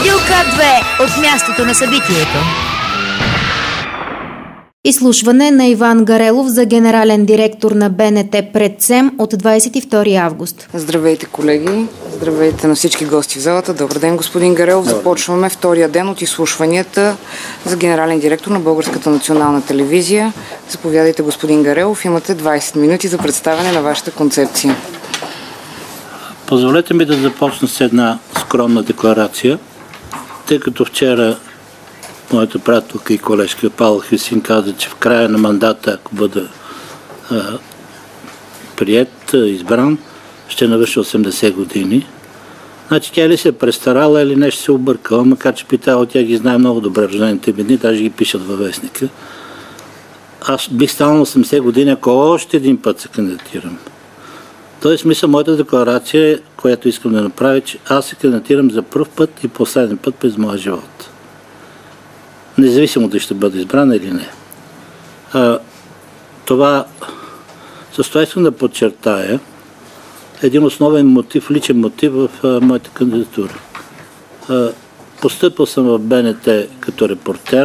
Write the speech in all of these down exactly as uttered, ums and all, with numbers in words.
Радио К две от мястото на събитието. Изслушване на Иван Гарелов за генерален директор на Б Н Т пред СЕМ от двадесет и втори август. Здравейте, колеги! Здравейте на всички гости в залата. Добър ден, господин Гарелов. Започваме втория ден от изслушванията за генерален директор на Българската национална телевизия. Заповядайте, господин Гарелов. Имате двадесет минути за представяне на вашата концепция. Позволете ми да започна с една скромна декларация, тъй като вчера моята приятелка и колежка Павел Хрисин каза, че в края на мандата, ако бъда а, приет, избран, ще навърши осемдесет години. Значи тя ли се е престарала или нещо се объркала, макар че питала, тя ги знае много добре рождените ми дни, даже ги пишат във вестника. Аз бих станал на осемдесет години, ако още един път се кандидатирам. Тоест, смисъл, моята декларация, която искам да направя, че аз се кандидатирам за пръв път и последен път през моя живот. Независимо дали ще бъда избрана или не. А, това, с това искам да подчертая един основен мотив, личен мотив в а, моята кандидатура. А, постъпил съм в Б Н Т като репортер.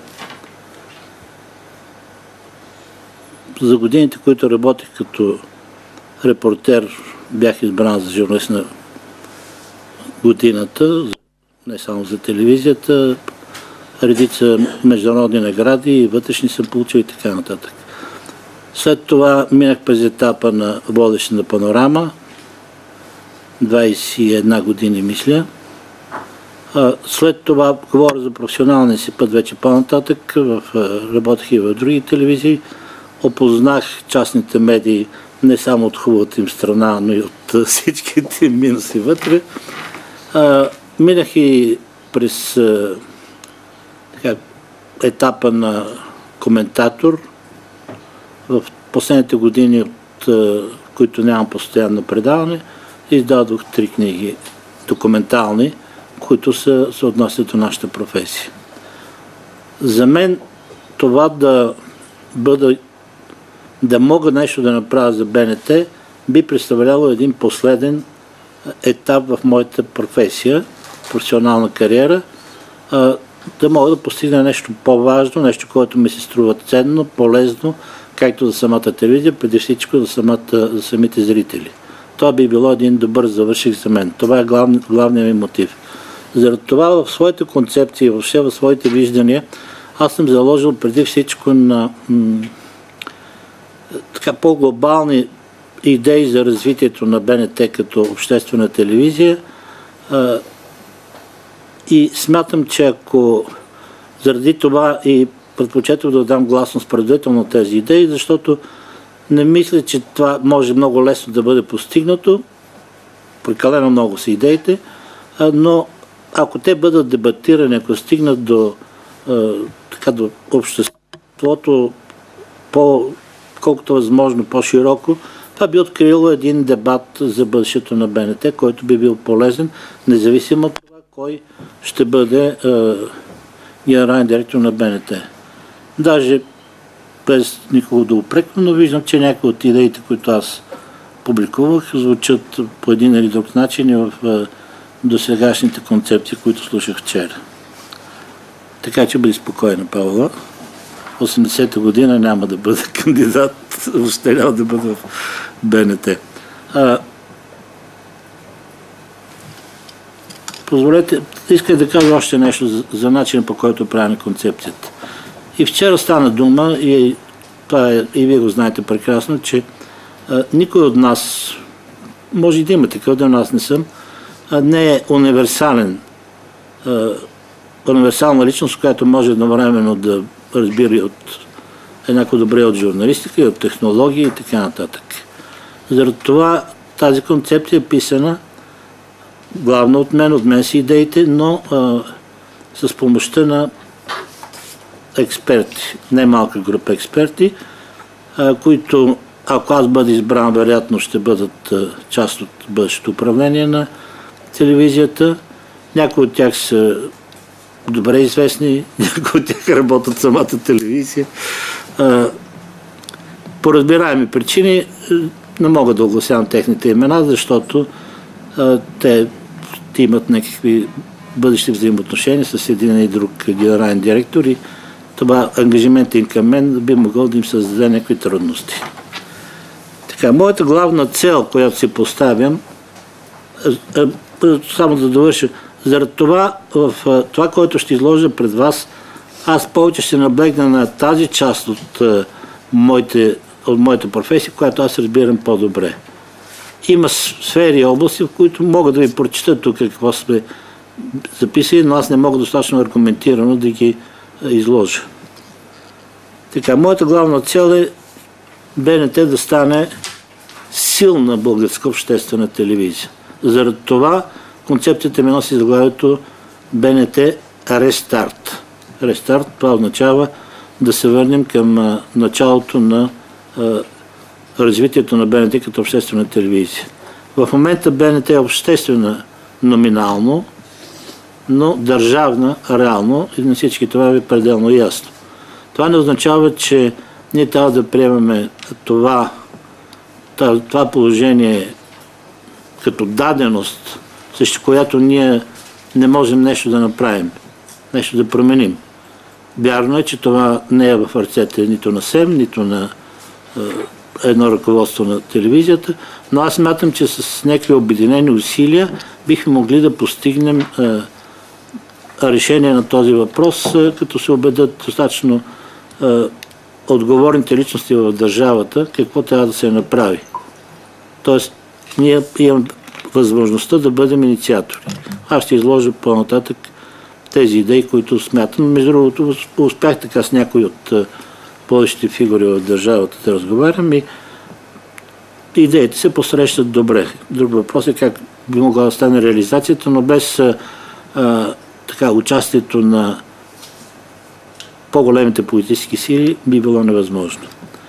За годините, които работих като репортер, бях избран за журналист на годината, не само за телевизията, редица международни награди и вътрешни съм получил и така нататък. След това минах през етапа на водещ на Панорама, двадесет и една години мисля. След това говоря за професионалния си път вече по-нататък, работех и в други телевизии, опознах частните медии не само от хубавата им страна, но и от всичките им минуси вътре. Минах и през така, етапа на коментатор. В последните години, от които нямам постоянно предаване, издадох три книги документални, които се, се отнасят до нашата професия. За мен това да бъда, да мога нещо да направя за Б Н Т, би представляло един последен етап в моята професия, професионална кариера, да мога да постигна нещо по-важно, нещо, което ми се струва ценно, полезно, както за самата телевизия, преди всичко за, самата, за самите зрители. Това би било един добър завършек за мен. Това е глав, главният ми мотив. Заради това в своите концепции, въобще в своите виждания, аз съм заложил преди всичко на м- така по-глобални идеи за развитието на Б Н Т като обществена телевизия. И смятам, че ако заради това и предпочитам да дам гласност предварително тези идеи, защото не мисля, че това може много лесно да бъде постигнато. Прекалено много са идеите, но ако те бъдат дебатирани, ако стигнат до, така, до обществото по, колкото възможно по-широко, това би открило един дебат за бъдещето на Б Н Т, който би бил полезен, независимо от това кой ще бъде е, генерален директор на Б Н Т. Даже без никого да упрекна, но виждам, че някои от идеите, които аз публикувах, звучат по един или друг начин и в е, досегашните концепции, които слушах вчера. Така че бъди спокойна, Павла. осемдесета година няма да бъда кандидат, въобще няма да бъда в Б Н Т. А, позволете, исках да кажа още нещо за, за начина, по който правим концепцията. И вчера стана дума, и, това е, и вие го знаете прекрасно, че а, никой от нас, може и да има такъв, да аз не съм, а, не е универсален, а, универсална личност, която може едновременно да разбира и от еднакво добре от журналистика, и от технологии и така нататък. Заради това тази концепция е писана главно от мен, от мен си идеите, но а, с помощта на експерти, не малка група експерти, а, които, ако аз бъда избран, вероятно ще бъдат а, част от бъдещето управление на телевизията. Някои от тях са добре известни, някои от тях работят в самата телевизия. По разбираеми причини не мога да огласявам техните имена, защото те имат някакви бъдещи взаимоотношения с един и друг генерален директор и това ангажимент им към мен би могъл да им създаде някакви трудности. Така, моята главна цел, която си поставям, е, е, само да довърша, заради това, в това, което ще изложа пред вас, аз повече ще наблегна на тази част от, е, моите, от моята професия, която аз разбирам по-добре. Има сфери и области, в които мога да ви прочита тук какво сме записали, но аз не мога достатъчно аргументирано да ги изложа. Така, моята главна цел е БНТ да стане силна българска обществена телевизия. Заради това концепцията ми носи заглавието БНТ Рестарт. Рестарт, това означава да се върнем към началото на развитието на БНТ като обществена телевизия. В момента БНТ е обществена номинално, но държавна реално и на всички това е пределно ясно. Това не означава, че ние трябва да приемаме това, това положение като даденост, срещу която ние не можем нещо да направим, нещо да променим. Вярно е, че това не е в ръцете нито на СЕМ, нито на е, едно ръководство на телевизията, но аз смятам, че с някакви обединени усилия бихме могли да постигнем е, решение на този въпрос, е, като се убедят достатъчно е, отговорните личности в държавата, какво трябва да се направи. Тоест, ние имаме възможността да бъдем инициатори. Аз ще изложа по-нататък тези идеи, които смятам. Между другото, успях така с някои от повечето фигури в държавата да разговарям и идеите се посрещат добре. Друг въпрос е как би могла да стане реализацията, но без а, така, участието на по-големите политически сили би било невъзможно.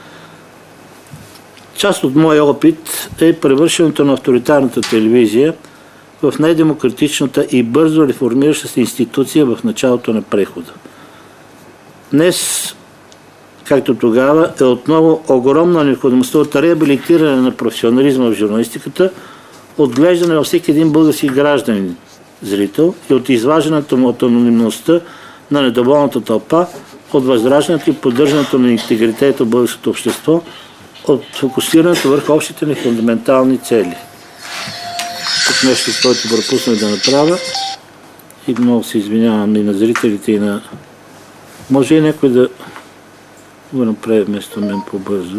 Част от моя опит е превършването на авторитарната телевизия в най-демократичната и бързо реформираща се институция в началото на прехода. Днес, както тогава, е отново огромна необходимостта от реабилитиране на професионализма в журналистиката, отглеждане във всеки един български гражданин, зрител и от изваждането му от анонимността на недоволната тълпа, от възраждането и поддържането на интегритета в българското общество, от фокусирането върху общите ни фундаментални цели. Тук нещо, което пропуснах да направя и много се извинявам и на зрителите, и на... Може и някой да го направи вместо мен по-бързо.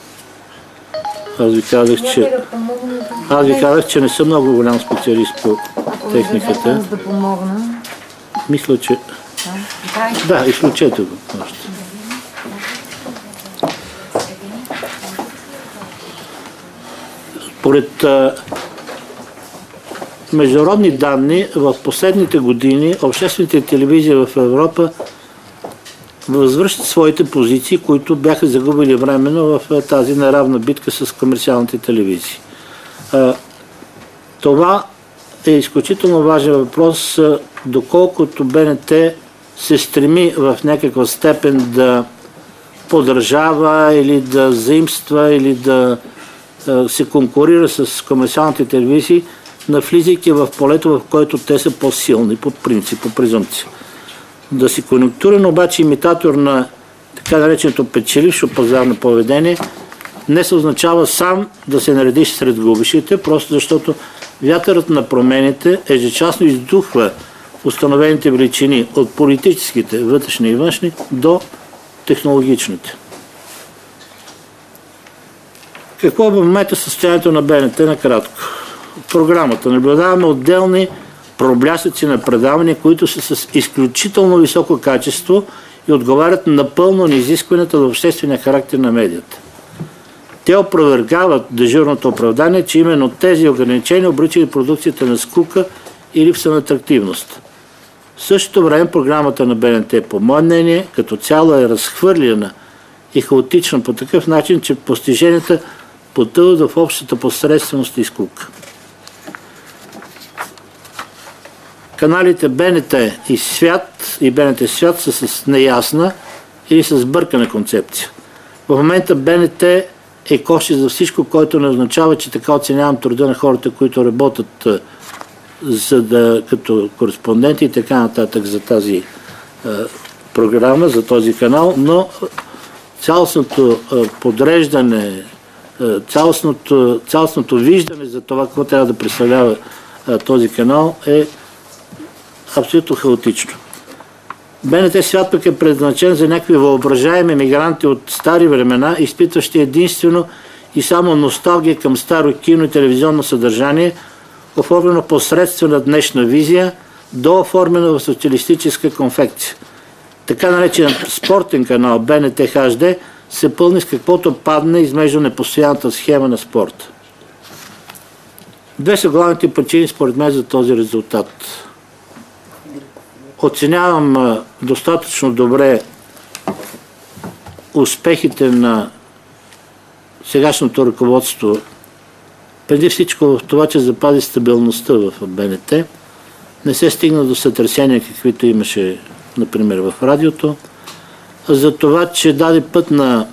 Аз ви казах, че... Аз ви казах, че не съм много голям специалист по техниката. Да помогна. Мисля, че... Да, изключете го още. Поред а, международни данни, в последните години обществените телевизии в Европа възвръщат своите позиции, които бяха загубили временно в а, тази неравна битка с комерциалните телевизии. А, това е изключително важен въпрос, а, доколкото БНТ се стреми в някаква степен да поддържава или да заимства или да се конкурира с комерциалните телевизии, навлизайки в полето, в което те са по-силни, по принцип, по презумпция. Да си конюнктурен, обаче имитатор на така нареченото печелившо пазарно поведение не се означава сам да се наредиш сред губещите, просто защото вятърът на промените ежечасно издухва установените величини от политическите, вътрешни и външни, до технологичните. Какво е в момента състоянието на БНТ накратко? В програмата наблюдаваме отделни проблясъци на предавания, които са с изключително високо качество и отговарят напълно на изискванията за обществения характер на медията. Те опровергават дежурното оправдание, че именно тези ограничения обричали продукцията на скука и липса на атрактивност. В същото време програмата на БНТ, по мое мнение, като цяло е разхвърлена и хаотична по такъв начин, че постиженията потъват в общата посредственост и скука. Каналите БНТ и Свят и БНТ Свят са с неясна или с бъркана концепция. В момента БНТ е коши за всичко, което не означава, че така оценявам труда на хората, които работят за да, като кореспонденти и така нататък за тази е, програма, за този канал, но цялостното е, подреждане, е, цялостното, цялостното виждане за това, какво трябва да представлява е, този канал е абсолютно хаотично. БНТ свят пък е предназначен за някакви въображаеми мигранти от стари времена, изпитващи единствено и само носталгия към старо кино и телевизионно съдържание, оформено посредствена днешна визия, дооформена в социалистическа конфекция. Така наречен спортен канал БНТ Х Д се пълни с каквото падне измежду непостоянната схема на спорта. Две са главните причини според мен за този резултат. Оценявам достатъчно добре успехите на сегашното ръководство, преди всичко в това, че запази стабилността в БНТ. Не се стигна до сътресения, каквито имаше, например, в радиото. За това, че даде път на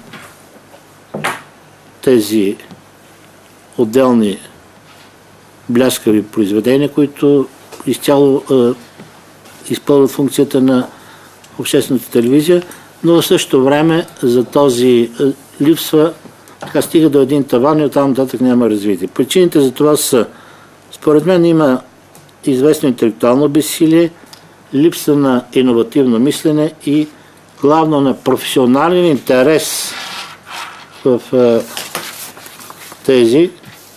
тези отделни бляскави произведения, които изцяло е, изпълнят функцията на обществената телевизия, но в същото време за този е, липсва, така стига до един таван и оттам нататък няма развитие. Причините за това са, според мен има известно интелектуално безсилие, липса на иновативно мислене и главно на професионален интерес в е, тези,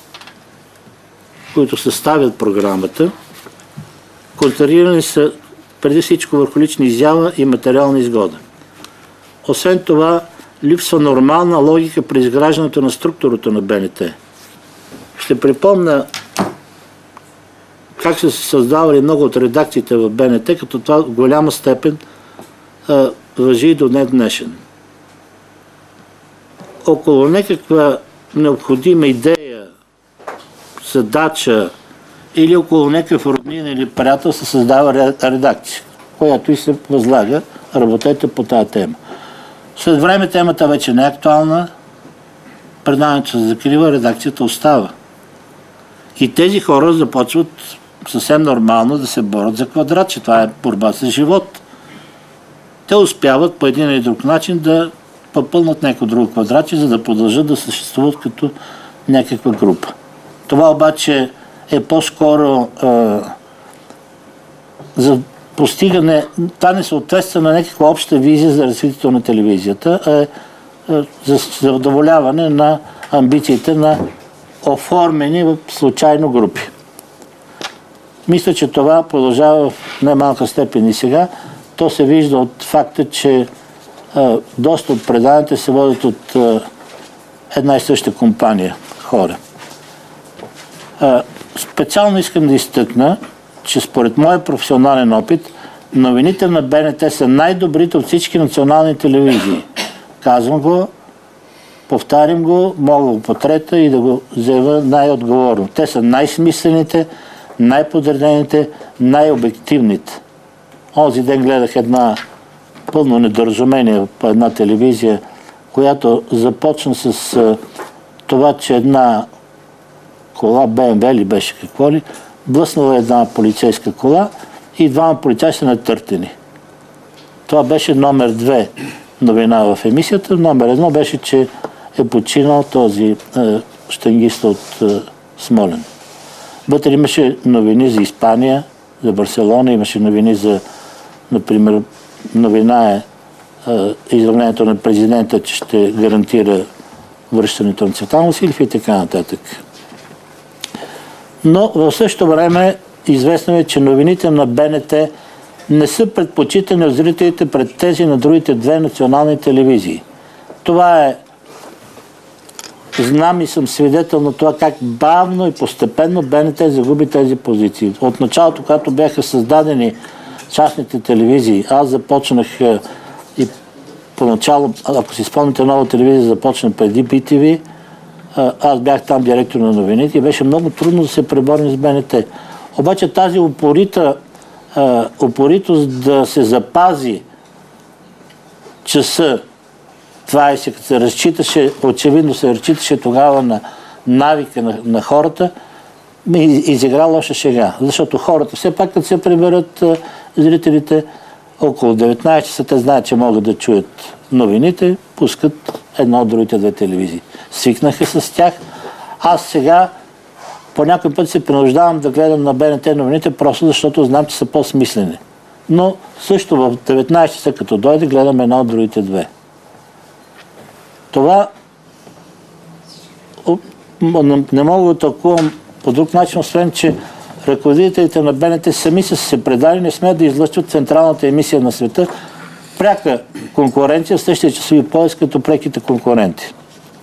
които съставят програмата. Концентрирани са преди всичко върху лична изява и материална изгода. Освен това, липсва нормална логика при изграждането на структурата на БНТ. Ще припомня как са се създавали много от редакциите в БНТ, като това в голяма степен а, важи и до днес днешен. Около някаква необходима идея, задача или около някакъв роднин или приятел се създава редакция, която и се възлага, работете по тази тема. След време темата вече не е актуална, предаването се закрива, редакцията остава. И тези хора започват съвсем нормално да се борят за квадратче. Това е борба с живот. Те успяват по един или друг начин да попълнат някакво друго квадратче, за да продължат да съществуват като някаква група. Това обаче е по-скоро е, за постигане, това не съответства на някаква обща визия за развитието на телевизията, а е, е за задоволяване на амбициите на оформени в случайно групи. Мисля, че това продължава в немалка степен и сега. То се вижда от факта, че е, доста от преданията се водят от е, една и съща компания хора. Е, специално искам да изтъкна, че според моя професионален опит, новините на БНТ са най-добрите от всички национални телевизии. Казвам го, повтарям го, мога го по трета и да го заявя най-отговорно. Те са най-смислените, най-подредените, най-обективните. Онзи ден гледах една пълно недоразумение по една телевизия, която започна с а, това, че една кола, Б М В ли беше какво ли, блъснала една полицейска кола и двама полицаи са натъртени. Това беше номер две новина в емисията. Номер едно беше, че е починал този е, щангист от е, Смолен. Вътре имаше новини за Испания, за Барселона, имаше новини за, например, новина е, е изравнението на президента, че ще гарантира връщането на Цветан Василев и така нататък. Но в същото време известно е, че новините на БНТ не са предпочитани от зрителите пред тези на другите две национални телевизии. Това е, знам и съм свидетел на това как бавно и постепенно БНТ загуби тези позиции. От началото, когато бяха създадени частните телевизии, аз започнах и поначало, ако си спомните, нова телевизия започна преди Би Ти Ви, аз бях там директор на новините и беше много трудно да се преборим с БНТ. Обаче тази упорита, упоритост да се запази часа двайсет, като се разчиташе, очевидно се разчиташе тогава на навика на, на хората, ми изигра лоша шега. Защото хората, все пак като се приберат зрителите, около деветнайсет часа те знаят, че могат да чуят новините, пускат едно от другите две телевизии. Свикнаха с тях. Аз сега по някой път се принуждавам да гледам на БНТ новините, просто защото знам, че са по-смислени. Но също в деветнайсет часа, като дойде, гледам една от другите две. Това не мога да тълкувам по друг начин, освен, че ръководителите на БНТ сами са се предали, не смеят да излъчват централната емисия на света, пряка конкуренция в същия часови пояс като преките конкуренти.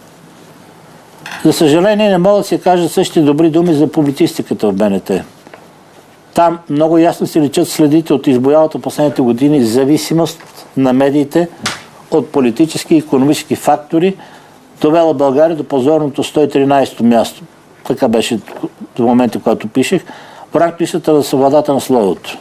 За съжаление, не могат да се кажат същите добри думи за публицистиката в БНТ. Там много ясно се личат следите от избоялата последните години зависимост на медиите от политически и икономически фактори, довела България до позорното сто и тринайсето място. Така беше в момента, когато пишех, в ранглистата на свободата на словото.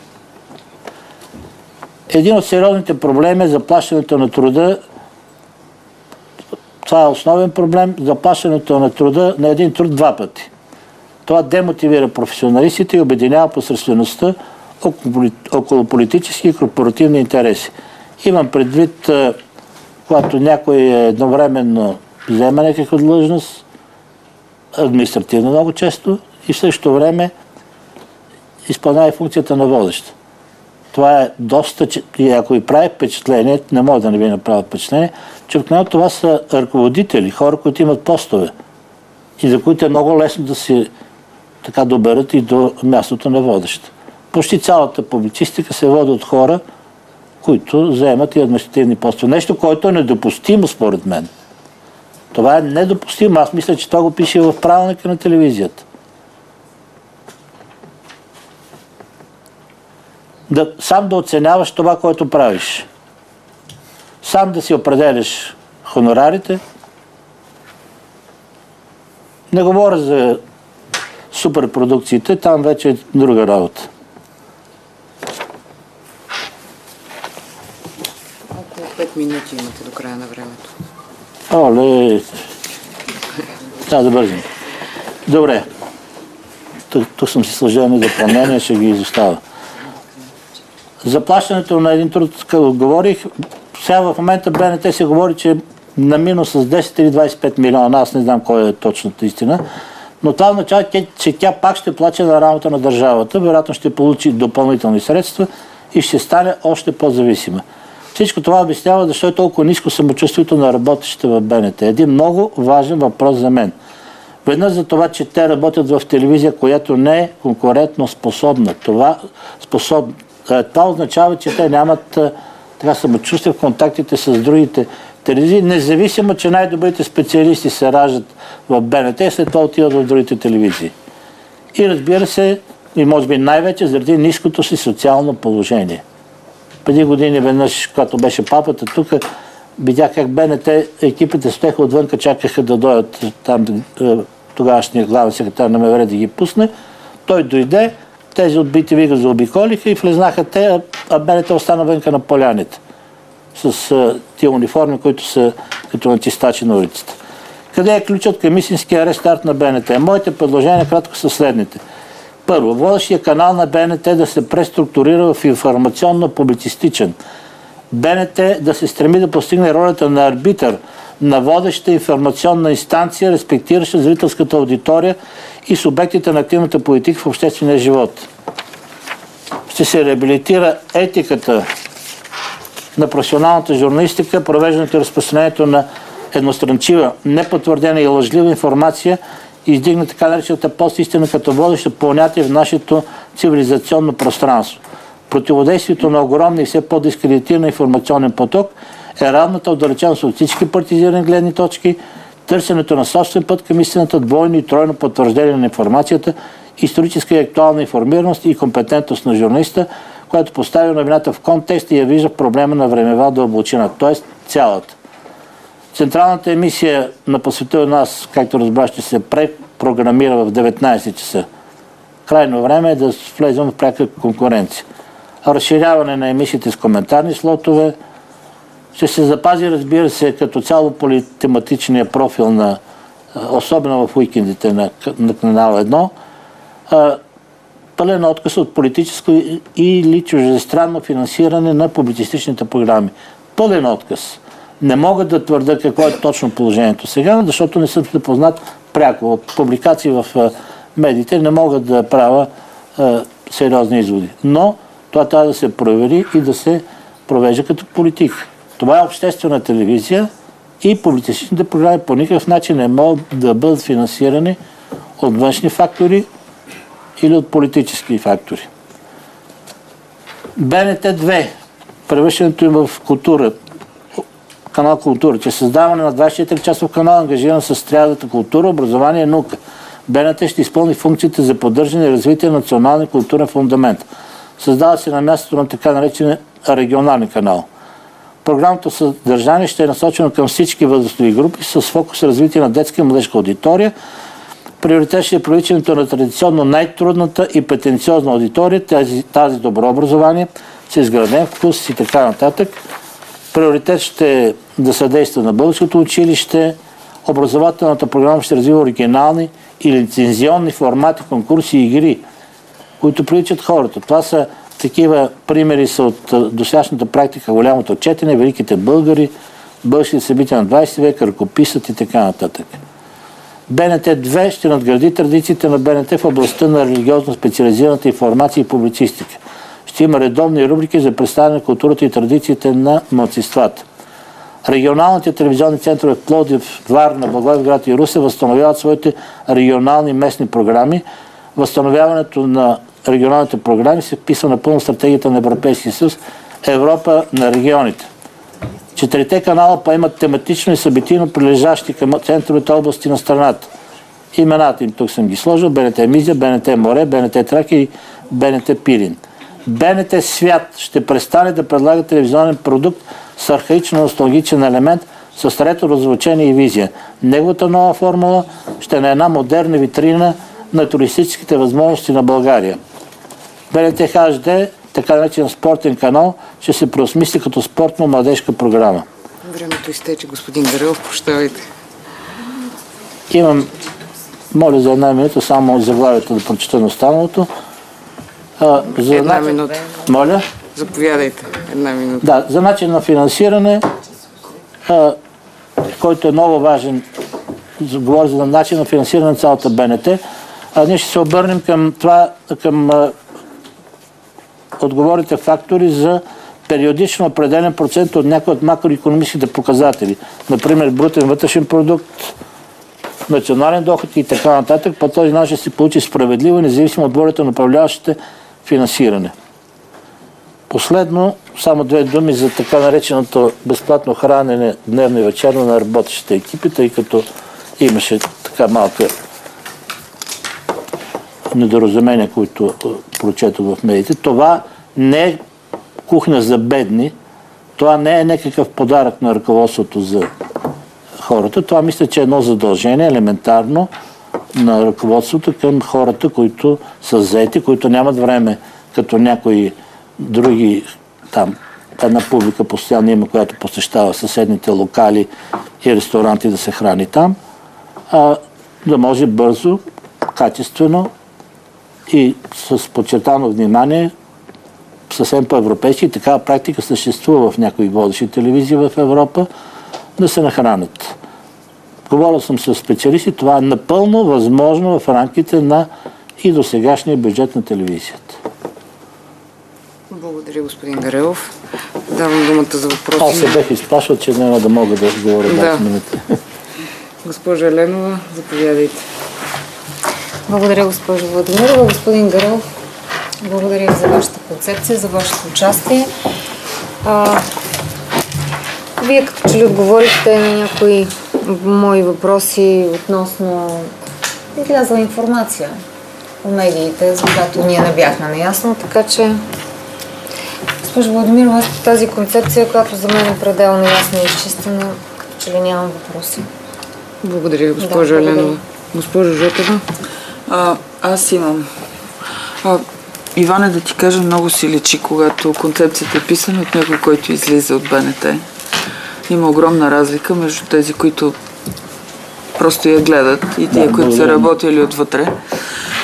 Един от сериозните проблеми е заплащането на труда. Това е основен проблем. Заплащането на труда на един труд два пъти. Това демотивира професионалистите и обединява посредствеността около политически и корпоративни интереси. Имам предвид, когато някой едновременно взема някаква длъжност, административно много често, и в същото време изпълнява функцията на водеща. Това е доста, и ако и прави впечатление, не може да не ви направят впечатление, че обикновено това са ръководители, хора, които имат постове и за които е много лесно да се така доберат и до мястото на водеща. Почти цялата публицистика се води от хора, които заемат и административни постове. Нещо, което е недопустимо според мен. Това е недопустимо. Аз мисля, че това го пише в правилника на телевизията. Да, сам да оценяваш това, което правиш. Сам да си определяш хонорарите. Не говоря за суперпродукциите, там вече е друга работа. Около пет минути имате до края на времето. Оле, трябва да бързим. Добре. Тук, тук съм си сложил недопълнение, ще ги изостава. Заплащането на един труд, като говорих, сега в момента БНТ се говори, че на минус с десет или двайсет и пет милиона, аз не знам кой е точната истина, но това означава, че тя пак ще плаче на работа на държавата, вероятно ще получи допълнителни средства и ще стане още по-зависима. Всичко това обяснява защо е толкова ниско самочувствието на работещите в БНТ. Един много важен въпрос за мен. Веднъж за това, че те работят в телевизия, която не е конкурентно способна. Това, способ... това означава, че те нямат така самочувствие в контактите с другите телевизии, независимо, че най-добрите специалисти се раждат в БНТ и след това отиват в другите телевизии. И разбира се, и може би най-вече заради ниското си социално положение. Преди години веднъж, когато беше папата тук, видях как БНТ екипите стоеха отвънка, чакаха да дойдат там тогавашния главен секретар на МВР да ги пусне. Той дойде, тези от би ти ви го заобиколиха и влезнаха те, а БНТ остана вънка на поляните с а, тия униформи, които са като на чистачи на улицата. Къде е ключът към истинския рестарт на БНТ? Моите предложения кратко са следните. Първо, водещия канал на БНТ да се преструктурира в информационно-публицистичен. БНТ да се стреми да постигне ролята на арбитър на водеща информационна инстанция, респектираща зрителската аудитория и субектите на активната политика в обществения живот. Ще се реабилитира етиката на професионалната журналистика, провеждането и разпространението на едностранчива, непотвърдена и лъжлива информация и издигна така наречената постистина като водещо понятие в нашето цивилизационно пространство. Противодействието на огромния и все по-дискредитиран информационен поток е равната отдалеченост от всички партизирани гледни точки, търсенето на собствен път към истината, двойно и тройно потвърждение на информацията, историческа и актуална информираност и компетентност на журналиста, която поставя новината в контекст и я вижда проблема на времева дълбочина, т.е. цялата. Централната емисия на По света от нас, както разбрах, ще се препрограмира в деветнайсет часа. Крайно време е да влезем в пряка конкуренция. Разширяване на емисиите с коментарни слотове. Ще се запази, разбира се, като цяло политематичния профил на, особено в уикендите на, на канал едно. А, пълен отказ от политическо или чуждестранно финансиране на публицистичните програми. Пълен отказ. Не мога да твърда какво е точно положението сега, защото не съм запознат пряко от публикации в а, медиите, не мога да правя а, сериозни изводи. Но това трябва да се провери и да се провежда като политик. Това е обществена телевизия и публицистичните програми по никакъв начин не могат да бъдат финансирани от външни фактори или от политически фактори. Б Н Т две, превръщането им в култура, канал култура, че създаване на двадесет и четири часов канал, ангажиран с триадата култура, образование и наука. Б Н Т ще изпълни функциите за поддържане и развитие на националния културен фундамент. Създава се на мястото на така наречен регионален канал. Програмното съдържание ще е насочено към всички възрастови групи с фокус развитие на детска и младежка аудитория. Приоритет ще е привличането на традиционно най-трудната и претенциозна аудитория, тази, тази добро образование, с изграден вкус и така нататък. Приоритет ще е да съдейства на българското училище. Образователната програма ще развива оригинални и лицензионни формати, конкурси и игри, които привличат хората. Това са такива примери са от досегашната практика, голямото четене, великите българи, българските събития на двадесети век, ръкописът и така нататък. Б Н Т две ще надгради традициите на Б Н Т в областта на религиозно специализираната информация и публицистика. Ще има редовни рубрики за представяне на културата и традициите на малцинствата. Регионалните телевизионни центрове в Пловдив, Варна, Благоевград и Русе възстановяват своите регионални местни програми. Възстановяването на регионалните програми се вписва напълно в стратегията на Европейския съюз Европа на регионите. Четирите канала поемат тематично и събитийно прилежащи към центровете области на страната. Имената им тук съм ги сложил: Б Н Т Мизия, Б Н Т Море, Б Н Т Тракия и Б Н Т Пирин. Б Н Т Свят ще престане да предлага телевизионен продукт с архаично-носталгичен елемент, с трето раззвучение и визия. Неговата нова формула ще е на една модерна витрина на туристическите възможности на България. Б Н Т Х Д, така наречен спортен канал, ще се преосмисли като спортно-младежка програма. Времето изтече, господин Гарелов, прощавайте. Имам, моля за една минута, само заглавието да прочета на останалото. А, за една начин... минута. Моля? Заповядайте. Една минута. Да, за начин на финансиране, а, който е много важен, говоря за начин на финансиране на цялата Б Н Т, а ние ще се обърнем към това, към а, отговорите фактори за периодично определен процент от някои от макроекономическите показатели. Например, брутен вътрешен продукт, национален доход и така нататък. По този начин ще се получи справедливо, независимо от волята на управляващите финансиране. Последно, само две думи за така нареченото безплатно хранене дневно и вечерно на работещите екипи, тъй като имаше така малка недоразумения, които прочетох в медиите. Това не е кухня за бедни, това не е някакъв подарък на ръководството за хората. Това мисля, че е едно задължение, елементарно, на ръководството към хората, които са заети, които нямат време, като някои други, там, една публика постоянно има, която посещава съседните локали и ресторанти да се храни там, а да може бързо, качествено и с подчертано внимание, съвсем по-европейски, такава практика съществува в някои водещи телевизии в Европа, да се нахранят. Говорил съм с специалисти, това е напълно възможно в рамките на и досегашния бюджет на телевизията. Благодаря, господин Гарелов. Давам думата за въпроси. Аз се бях изплашил, че няма да мога да говоря двадесет минути. Госпожа Еленова, заповядайте. Благодаря, госпожо Владимирова. Господин Гарелов, благодаря за вашата концепция, за вашето участие. А, вие като че ли отговорихте на някои мои въпроси относно излязла информация по медиите, за която ние не бяхме наясно, така че госпожо Владимирова, с тази концепция, която за мен е пределно ясна и изчистена, като че ли нямам въпроси. Благодаря, госпожо да, Еленова. Госпожо Жотева? А, аз имам. А, Иване, да ти кажа, много си личи, когато концепцията е писана от някой, който излиза от Б Н Т. Има огромна разлика между тези, които просто я гледат и тия, които са работили отвътре.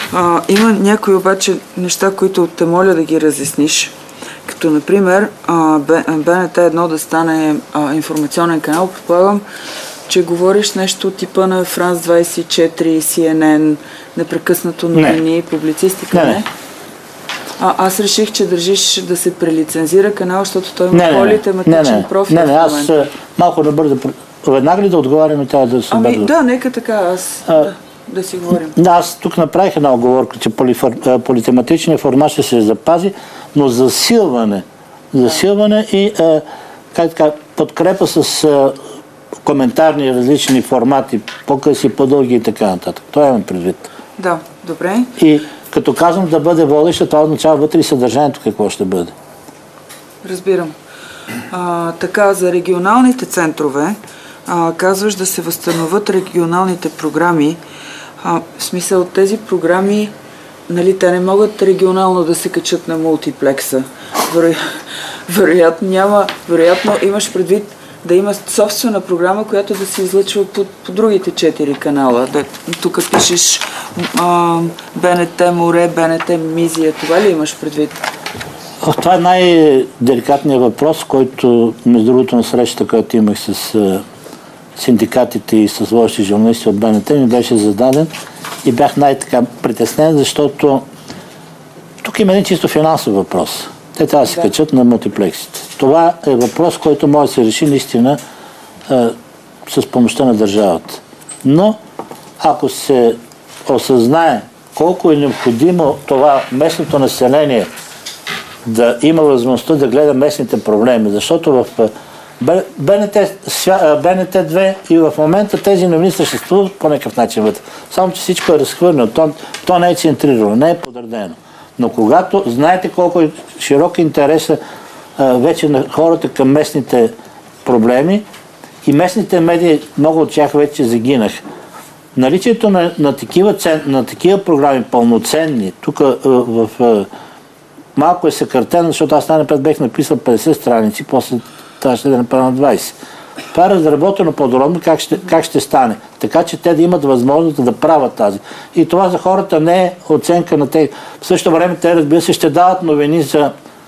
А, има някои обаче неща, които те моля да ги разясниш. Като, например, БНТ едно да стане а, информационен канал, предполагам, че говориш нещо типа на Франс двайсет и четири, Си Ен Ен, непрекъснато новини, публицистика, не? не? А, аз реших, че държиш да се прелицензира канал, защото той има по-тематичен профил. Не, не, аз малко да бързо. Веднага ли да отговарям и трябва да се Ами бързо? да, нека така, аз а, да, да си говорим. Да, аз тук направих една оговорка, че политематичният формат ще се запази, но засилване, засилване и а, как така, подкрепа с а, коментарни различни формати, по-къси, по-дълги и така нататък. Това имам предвид. Да, добре. И като казвам да бъде водеща, това означава вътре и съдържанието какво ще бъде. Разбирам. А, така, за регионалните центрове, а, казваш да се възстановят регионалните програми. А, в смисъл, тези програми, нали, те не могат регионално да се качат на мултиплекса. Веро... Вероятно няма, вероятно имаш предвид да има собствена програма, която да се излъчва по, по другите четири канала. Да, тук пишеш а, БНТ Море, БНТ Мизия. Това ли имаш предвид? Това е най-деликатният въпрос, който, между другото, на срещата, която имах с а, синдикатите и с водещи журналисти от БНТ, ми беше зададен и бях най-така притеснен, защото тук има един чисто финансов въпрос. Те трябва да се да. качат на мултиплексите. Това е въпрос, който може да се реши наистина а, с помощта на държавата. Но ако се осъзнае колко е необходимо това местното население да има възможността да гледа местните проблеми, защото в БНТ две и в момента тези новини съществуват по някакъв начин вътре. Само, че всичко е разхвърляно. То, то не е центрирано, не е подредено. Но когато знаете колко е широк интерес вече на хората към местните проблеми и местните медии, много от тях вече загинах. Наличието на, на, такива, цен, на такива програми пълноценни, тук в, в малко е съкратено, защото аз най-напред бех написал петдесет страници, после трябваше да направя на двайсет. Това е разработено подробно как ще, как ще стане. Така че те да имат възможност да правят тази. И това за хората не е оценка на те. В същото време те, разбира се, ще дават новини за,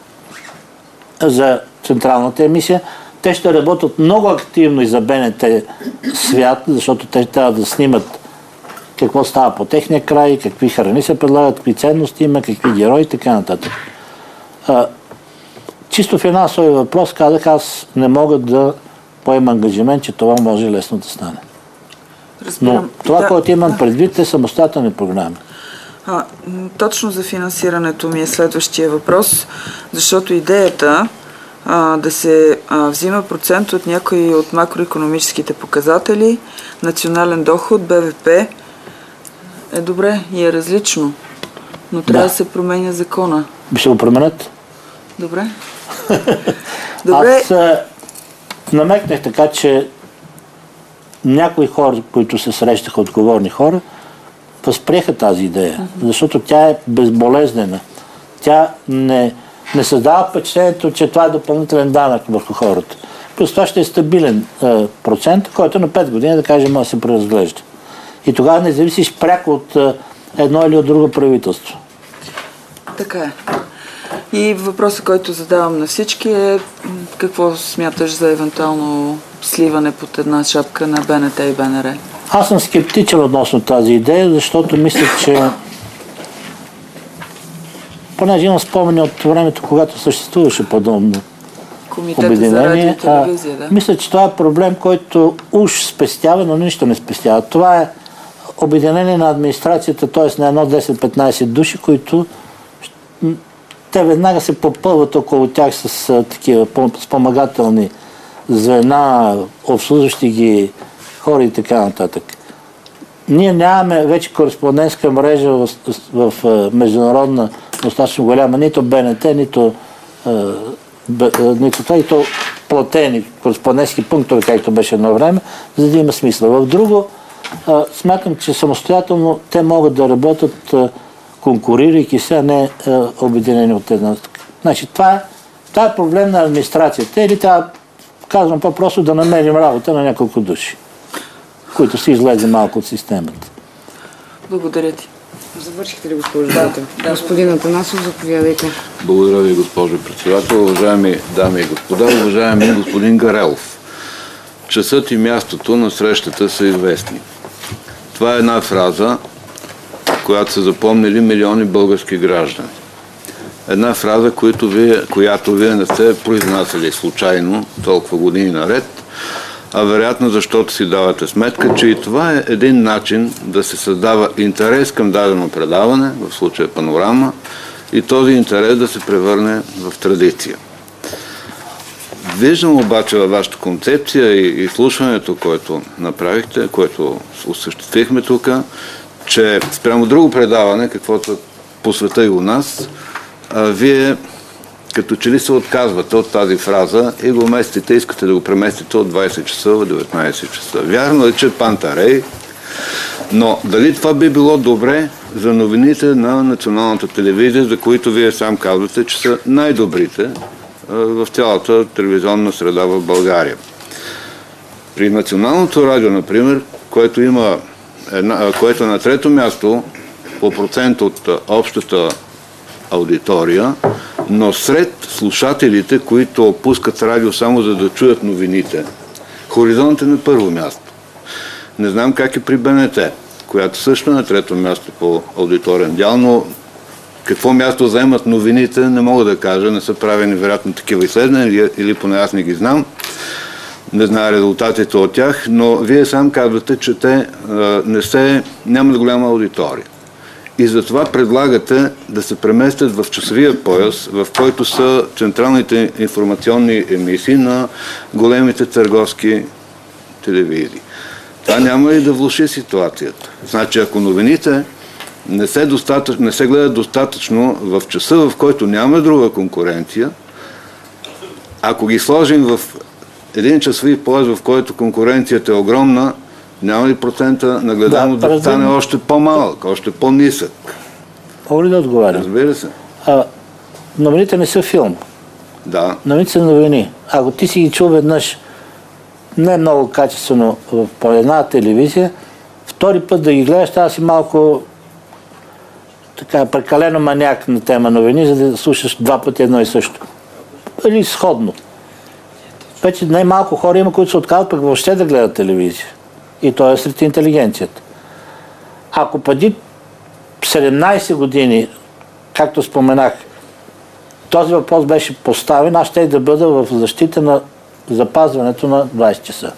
за централната емисия. Те ще работят много активно и за БНТ свят, защото те трябва да снимат какво става по техния край, какви храни се предлагат, какви ценности има, какви герои и така нататък. А, чисто финансови въпрос, казах, аз не мога да поема ангажимент, че това може лесно да стане. Разбирам. Но това, да, което имам да. предвид, е самостоятелни програми. А, точно за финансирането ми е следващия въпрос, защото идеята а, да се а, взима процент от някои от макроекономическите показатели, национален доход, Б В П, е добре и е различно, но трябва да, да се променя закона. Ще го променят? Добре. Добре. Аз а, намекнах така, че някои хора, които се срещаха, отговорни хора, възприеха тази идея, uh-huh. защото тя е безболезнена. Тя не, не създава впечатлението, че това е допълнителен данък върху хората. Плюс това ще е стабилен а, процент, който на пет години, да кажем, може да се преразглежда. И тогава не зависиш пряко от а, едно или от друго правителство. Така е. И въпросът, който задавам на всички е какво смяташ за евентуално сливане под една шапка на БНТ и БНР? Аз съм скептичен относно тази идея, защото мисля, че понеже имам спомени от времето, когато съществуваше подобно Комитета за радио и телевизия, да? Мисля, че това е проблем, който уж спестява, но нищо не спестява. Това е обединение на администрацията, т.е. на едно десет-петнайсет души, които те веднага се попълват около тях с а, такива спомагателни звена, обслужващи ги хора и така нататък. Ние нямаме вече кореспондентска мрежа в, в, в международна, достатъчно голяма, нито БНТ, нито, а, б, а, нито това, и то платени кореспондентски пунктове, както беше едно време, за да има смисъл. В друго, а, смятам, че самостоятелно те могат да работят а, конкурирайки се, а не а, обединени от една. Значи, това е, това е проблем на администрацията. Или трябва, казвам по-просто, да намерим работа на няколко души, които си излезе малко от системата. Благодаря ти. Завършихте ли, госпожо Ботев? Да. Господин Атанасов, заповядайте. Благодаря ви, госпожо председател. Уважаеми дами и господа, уважаеми господин Гарелов. Часът и мястото на срещата са известни. Това е една фраза, която са запомнили милиони български граждани. Една фраза, която вие, която вие не сте произнасяли случайно толкова години наред, а вероятно защото си давате сметка, че и това е един начин да се създава интерес към дадено предаване, в случая панорама, и този интерес да се превърне в традиция. Виждам обаче във вашата концепция и изслушването, което направихте, което осъществихме тук, че спрямо друго предаване, каквото по света и у нас, вие като че ли се отказвате от тази фраза и го местите, искате да го преместите от двайсет часа в деветнайсет часа. Вярно е, че Пантарей, но дали това би било добре за новините на националната телевизия, за които вие сам казвате, че са най-добрите в цялата телевизионна среда в България. При националното радио, например, което има една, което е на трето място по процент от общата аудитория, но сред слушателите, които пускат радио само за да чуят новините, Хоризонт е на първо място. Не знам как е при БНТ, която също е на трето място по аудиторен дял, но какво място заемат новините, не мога да кажа, не са правени вероятно такива изследвания, или поне аз не ги знам. Не знае резултатите от тях, но вие сам казвате, че те а, не се, нямат голяма аудитория. И затова предлагате да се преместят в часовия пояс, в който са централните информационни емисии на големите търговски телевизии. Това няма и да влоши ситуацията. Значи, ако новините не се, достатъч, не се гледат достатъчно в часа, в който няма друга конкуренция, ако ги сложим в един часови пояс, в който конкуренцията е огромна, няма ли процента на гледано да, да стане още по-малък, още по-нисък? Мога ли да отговарям? Разбира се. А, новините не са филм. Да. Новините са новини. Ако ти си ги чул веднъж не много качествено по една телевизия, втори път да ги гледаш, трябва си малко така прекалено маняк на тема новини, за да слушаш два пъти едно и също. Или сходно. Вече най-малко хора има, които се отказват пък въобще да гледат телевизия. И то е сред интелигенцията. Ако преди седемнайсет години, както споменах, този въпрос беше поставен, аз ще да бъда в защита на запазването на двайсет часа.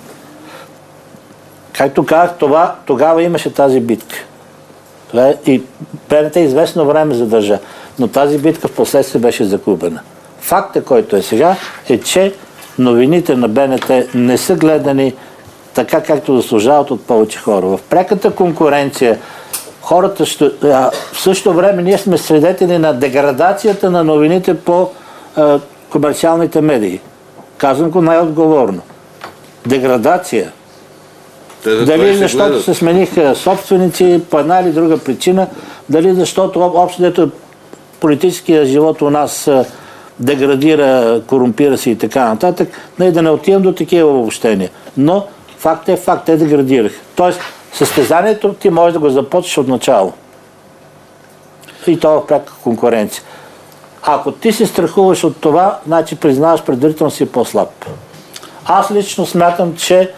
Както казах, това, тогава имаше тази битка. Това е, и БНТ известно време задържа, но тази битка в последствие беше загубена. Фактът, който е сега, е, че новините на БНТ не са гледани така, както заслужават от повече хора. В пряката конкуренция хората ще... А, в същото време ние сме свидетели на деградацията на новините по а, комерциалните медии. Казвам го най-отговорно. Деградация. Те дали защото гледат. Се смениха собственици по една или друга причина, дали защото общо дето политическия живот у нас а, деградира, корумпира се и така нататък. Не, да не отивам до такива обобщения. Но факт е факт, те деградираха. Тоест, състезанието ти можеш да го започнеш от начало. И то в пряка конкуренция. Ако ти се страхуваш от това, значи признаваш предварително си по-слаб. Аз лично смятам, че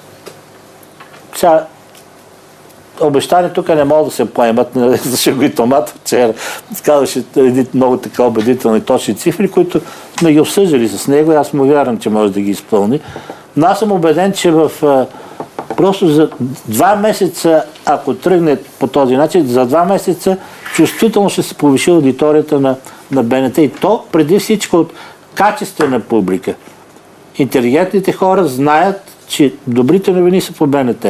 сега обещания тук не могат да се поемат, защото и Томат вчера казваше едни много така убедителни точни цифри, които сме ги обсъждали с него и аз му вярвам, че може да ги изпълни. Но аз съм убеден, че в просто за два месеца, ако тръгне по този начин, за два месеца чувствително ще се повиши аудиторията на, на БНТ. И то преди всичко от качествена публика. Интелигентните хора знаят, че добрите новини са по БНТ.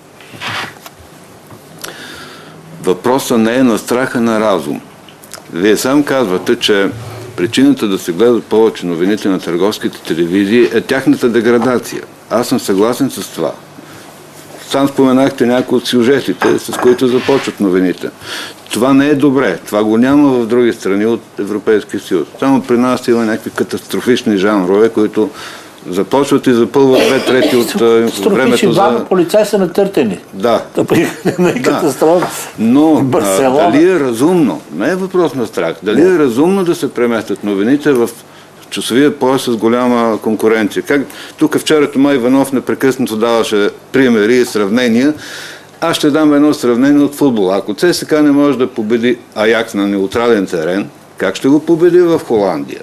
Въпросът не е на страха, на разум. Вие сам казвате, че причината да се гледат повече новините на търговските телевизии е тяхната деградация. Аз съм съгласен с това. Сам споменахте някои от сюжетите, с които започват новините. Това не е добре. Това го няма в други страни от Европейския съюз. Само при нас има някакви катастрофични жанрове, които започват и запълват две трети от времето за... Двама полицаи са натъртени. Да. да. Но а, дали е разумно, не е въпрос на страх, дали е разумно да се преместят новините в часовия пояс с голяма конкуренция. Как тук вчера Тома Иванов непрекъснато даваше примери и сравнения. Аз ще дам едно сравнение от футбола. Ако ЦСКА не може да победи Аякс на неутрален терен, как ще го победи в Холандия?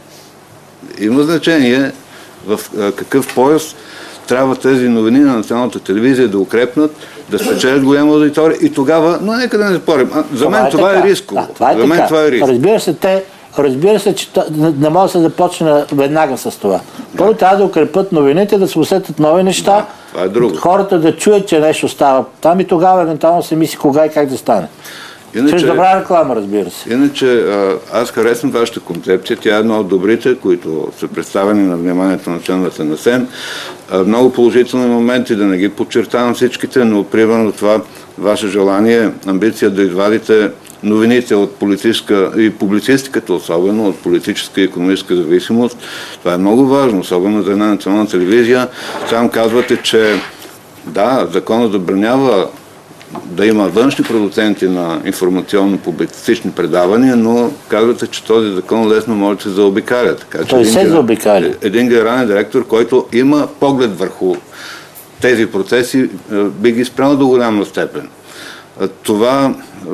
Има значение в какъв пояс трябва тези новини на националната телевизия да укрепнат, да спечелят голяма аудитория и тогава, но нека да не спорим. За това мен е това така. е рисково. Да, това е За мен така. това е рисково. Разбира се, те Разбира се, че не може да се започне веднага с това. Първо да. трябва да укрепят новините, да се усетят нови неща, да, това е друго. Хората да чуят, че нещо става там и тогава евентуално се мисли кога и как да стане. Иначе, чрез добра реклама, разбира се. Иначе аз харесвам вашата концепция. Тя е една от добрите, които са представени на вниманието на членовете на СЕМ. Много положителни моменти, да не ги подчертавам всичките, но примерно това ваше желание, амбиция да извадите новините от политическа и публицистиката, особено от политическа и икономическа зависимост. Това е много важно, особено за една национална телевизия. Сам казвате, че да, законът забранява да има външни продуценти на информационно-публицистични предавания, но казвате, че този закон лесно може да се заобикаля. Така, че той един, се заобикаля. Един генерален директор, който има поглед върху тези процеси, би ги спрял до голяма степен. Това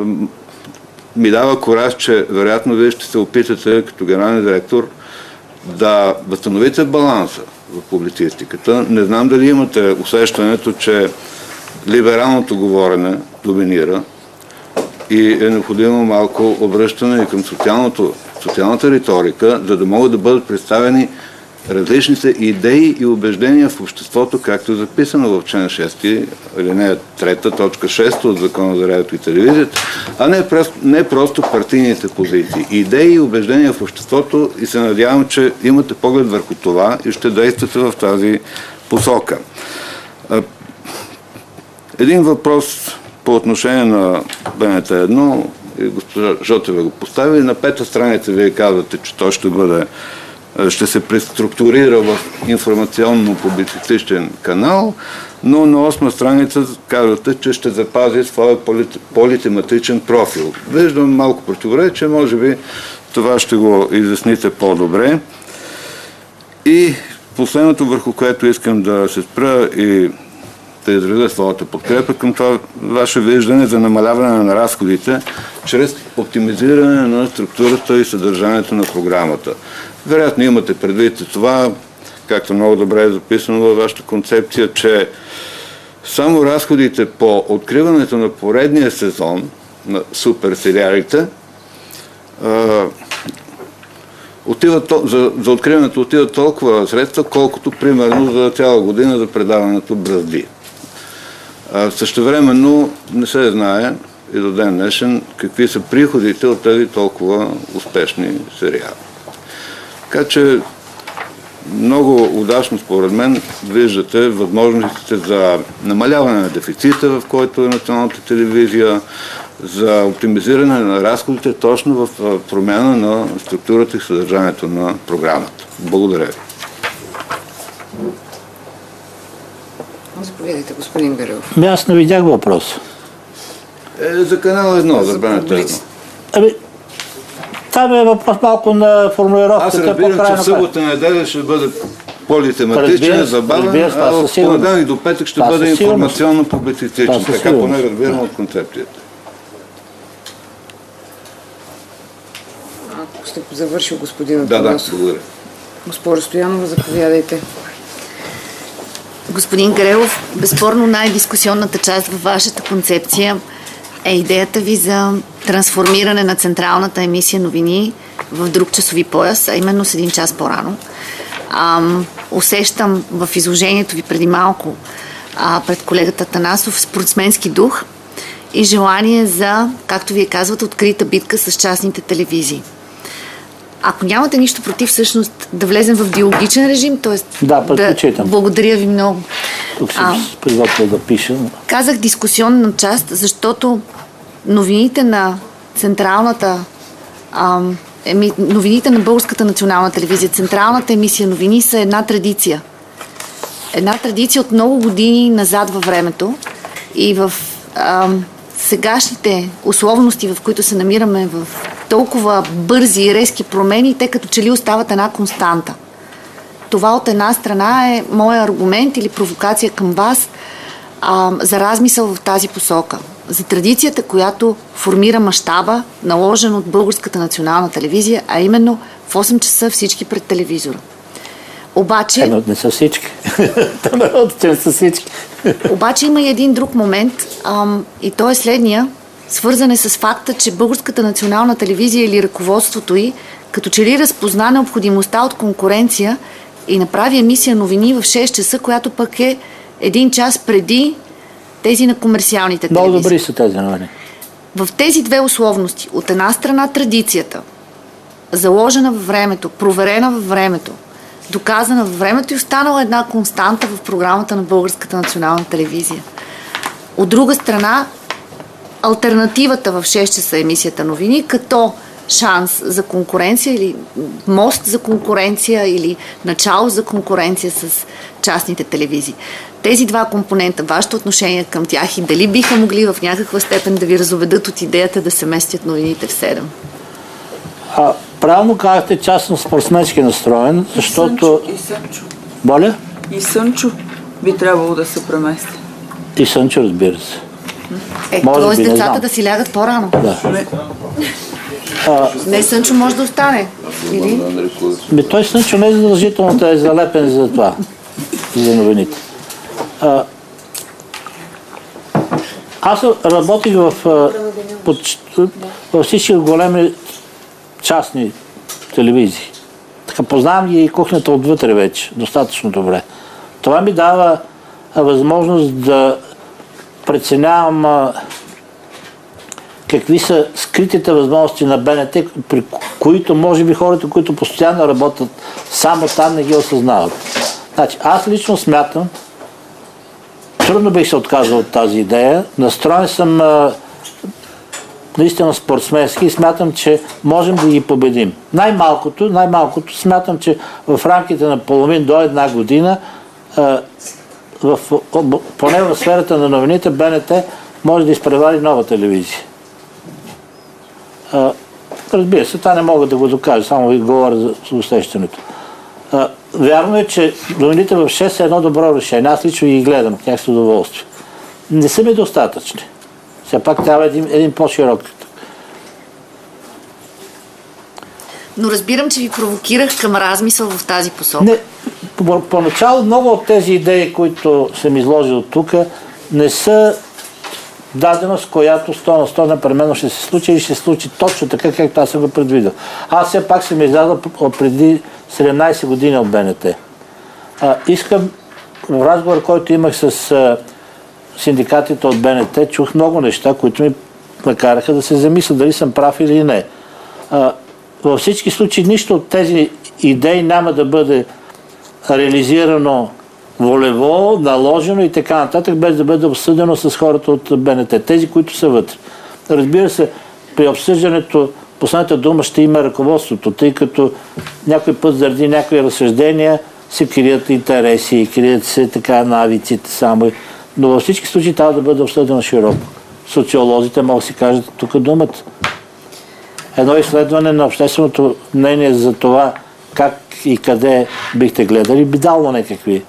ми дава кораж, че вероятно вие ще се опитате като генерален директор да възстановите баланса в публицистиката. Не знам дали имате усещането, че либералното говорене доминира и е необходимо малко обръщане и към социалната риторика, за да могат да бъдат представени различните идеи и убеждения в обществото, както е записано в член шести, алинея трета, точка шеста от Закона за радиото и телевизията, а не просто, не просто партийните позиции. Идеи и убеждения в обществото и се надявам, че имате поглед върху това и ще действате в тази посока. Един въпрос по отношение на БНТ едно, и госпожа Жотева го постави. На пета страница вие казвате, че той ще бъде ще се преструктурира в информационно-публицистичен канал, но на осма страница казвате, че ще запази своя политематичен профил. Виждам малко противоречие, може би това ще го изясните по-добре. И последното, върху което искам да се спра и да изразя своята подкрепа към това ваше виждане за намаляване на разходите чрез оптимизиране на структурата и съдържанието на програмата. Вероятно имате предвид това, както много добре е записано във вашата концепция, че само разходите по откриването на поредния сезон на супер сериалите отиват, за, за откриването отиват толкова средства, колкото примерно за цяла година за предаването Бръзди. Същевременно не се знае и до ден днешен какви са приходите от тези толкова успешни сериали. Така че много удачно според мен виждате възможностите за намаляване на дефицита, в който е националната телевизия, за оптимизиране на разходите точно в промяна на структурата и съдържанието на програмата. Благодаря ви. Заповядайте, господин Гарелов. Аз не видях въпрос. Е, за канал едно, за БНТ едно. Ами, там е въпрос малко на формулировката. Аз разбирам, че в събота и неделя ще бъде политематичен, забавен, а в понеделник до петък ще бъде информационно-публицистичен. Така поне разбирам от концепцията. Ако сте завършил, господин Да, Атанасов. да, благодаря. Госпожа Стоянова, заповядайте. Господин Гарелов, безспорно най-дискусионната част във вашата концепция е идеята ви за трансформиране на централната емисия новини в друг часови пояс, а именно с един час по-рано. Ам, усещам в изложението ви преди малко а, пред колегата Атанасов спортсменски дух и желание за, както вие казвате, открита битка с частните телевизии. Ако нямате нищо против, всъщност да влезем в диалогичен режим, т.е. Да, предпочитам. Да, благодаря ви много. Тук съм приготвил да пиша. Казах дискусионна част, защото новините на централната ам, еми, новините на Българската национална телевизия, централната емисия новини са една традиция. Една традиция от много години назад във времето и в а, сегашните условности, в които се намираме в толкова бързи и резки промени, те като че ли остават една константа. Това от една страна е моя аргумент или провокация към вас а, за размисъл в тази посока. За традицията, която формира мащаба, наложен от Българската национална телевизия, а именно в осем часа всички пред телевизора. Обаче... Е, не са всички. Та народ, че не са всички. Обаче има и един друг момент, ам, и то е следния, свързан е с факта, че Българската национална телевизия или ръководството й, като че ли разпозна необходимостта от конкуренция и направи емисия новини в шест часа, която пък е един час преди тези на комерциалните телевизии. Много добри са тези новини. В тези две условности, от една страна традицията, заложена във времето, проверена във времето, доказана във времето и останала една константа в програмата на Българската национална телевизия. От друга страна, алтернативата в шест часа емисията новини, като шанс за конкуренция или мост за конкуренция или начало за конкуренция с частните телевизии. Тези два компонента, вашето отношение към тях и дали биха могли в някаква степен да ви разубедат от идеята да се местят новините в седем? А, правилно казахте, че аз съм спортсменски настроен, защото... И Сънчо. Боля? И Сънчо би трябвало да се премести. И Сънчо, разбира се. Е, т.е. децата да си лягат по-рано. Да. Не. А, не, Сънчо може да остане. Или? Бе, той Сънчо не е задължително да е залепен за това, за новините. А, аз работих в, под, във всички големи частни телевизии. Така познавам ги и кухнята отвътре вече, достатъчно добре. Това ми дава възможност да преценявам а, какви са скритите възможности на БНТ, при които може би хората, които постоянно работят само там, не ги осъзнават. Значи, аз лично смятам, трудно бих се отказал от тази идея, настроен съм а, наистина спортсменски и смятам, че можем да ги победим. Най-малкото, най-малкото смятам, че в рамките на половин до една година а, в, поне в сферата на новините БНТ може да изпревари нова телевизия. А, разбира се, това не мога да го докажа, само ви говоря за усещането. А, вярно е, че новините в шест е едно добро решение. Аз лично ги гледам, тях с удоволствие. Не са ми достатъчни. Все пак трябва един, един по-широк. Но разбирам, че ви провокирах към размисъл в тази посока. Не, поначало много от тези идеи, които съм изложил тук, не са даденост, която сто на сто непременно ще се случи и ще се случи точно така, както аз съм го предвидел. Аз все пак съм излязъл преди седемнайсет години от БНТ. А, искам, в разговор, който имах с а, синдикатите от БНТ, чух много неща, които ми накараха да се замисля дали съм прав или не. А, във всички случаи нищо от тези идеи няма да бъде реализирано волево, наложено и така нататък, без да бъде обсъдено с хората от БНТ, тези, които са вътре. Разбира се, при обсъждането последната дума ще има ръководството, тъй като някой път заради някои разсъждения се крият интереси, крият се така навиците само. Но във всички случаи трябва да бъде обсъдено широко. Социолозите могат да си кажат тук думата. Едно изследване на общественото мнение за това как и къде бихте гледали, би дало някакви.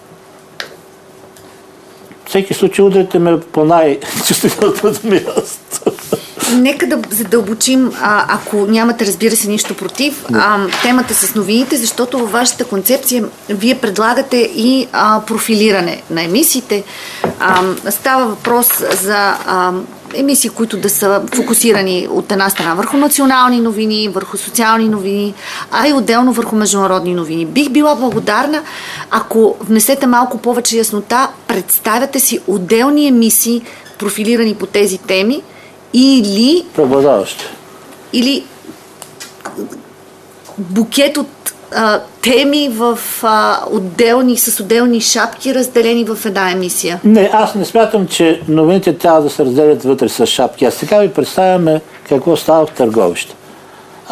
Всеки случай удрите ме по най-чувствителното място. Нека да задълбочим, а, ако нямате, разбира се, нищо против, а, темата с новините, защото във вашата концепция вие предлагате и а, профилиране на емисиите. А, става въпрос за а, емисии, които да са фокусирани от една страна върху национални новини, върху социални новини, а и отделно върху международни новини. Бих била благодарна, ако внесете малко повече яснота, представяте си отделни емисии, профилирани по тези теми, или преобладаващи. Или букет от а, теми в а, отделни, с отделни шапки, разделени в една емисия. Не, аз не смятам, че новините трябва да се разделят вътре с шапки. А сега ви представяме какво става в Търговище.